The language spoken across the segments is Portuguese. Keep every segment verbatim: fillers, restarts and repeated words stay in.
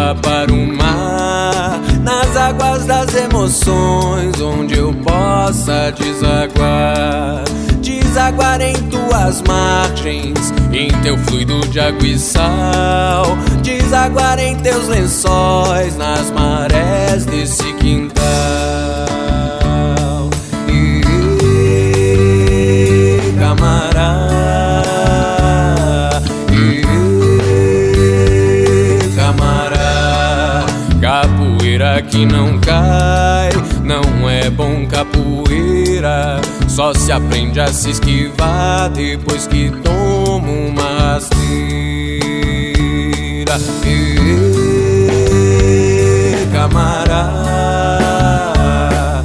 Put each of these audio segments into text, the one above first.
leva para o mar, nas águas das emoções, onde eu possa desaguar. Desaguar em tuas margens, em teu fluido de água e sal. Desaguar em teus lençóis, nas marés desse quintal. E camará, e camará, capoeira que não cai, não é bom capoeira. Só se aprende a se esquivar depois que toma uma rasteira. E camará,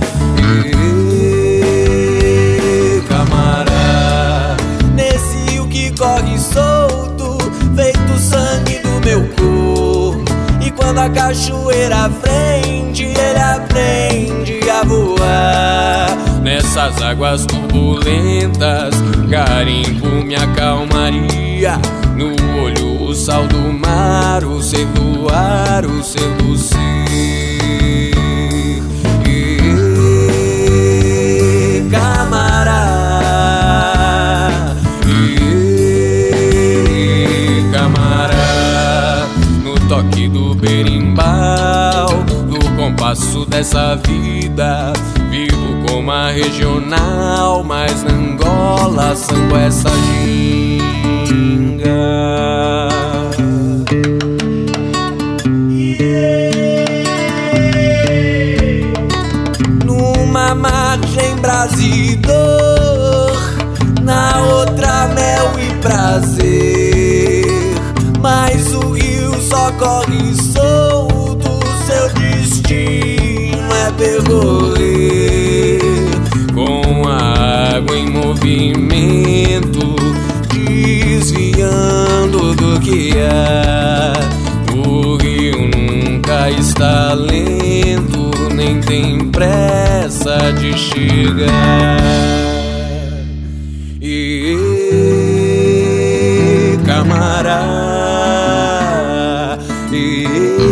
e camará, nesse rio que corre solto, feito sangue do meu corpo. E quando a cachoeira frente, ele aprende a voar. Nessas águas turbulentas, garimpo minha calmaria. No olho o sal do mar, o ser do ar, o ser do ser. E camará, e camará, no toque do berimbau, do compasso dessa vida, vivo como a regional, mas na Angola sango essa ginga. Numa margem brasa dor, na outra mel e prazer, mas o rio só corre solto, seu destino é percorrer com a água em movimento, desviando do que há. O rio nunca está lento, nem tem pressa de chegar. E camará, e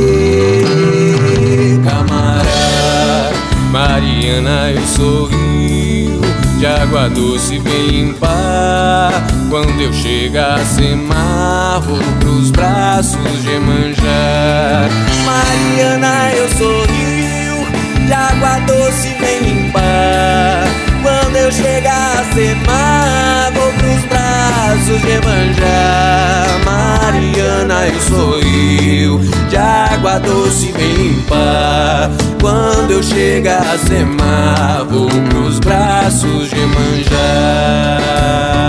camará, Mariana, eu sorrio, de água doce vem limpar. Quando eu chegar a Semar, vou pros braços de Iemanjá. Mariana, eu sorrio, de água doce vem limpar. Quando eu chegar a Semar, vou pros braços de Iemanjá. Mariana, eu sorrio, de água doce vem limpar. Quando eu chegar a Semar, vou pros braços de Iemanjá.